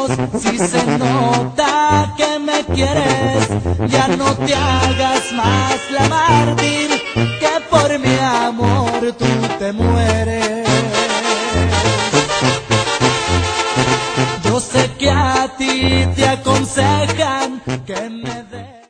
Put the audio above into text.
ojos si se nota que me quieres. Ya no te hagas más la mártir, que por mi amor tú te mueres. Yo sé que a ti te aconsejan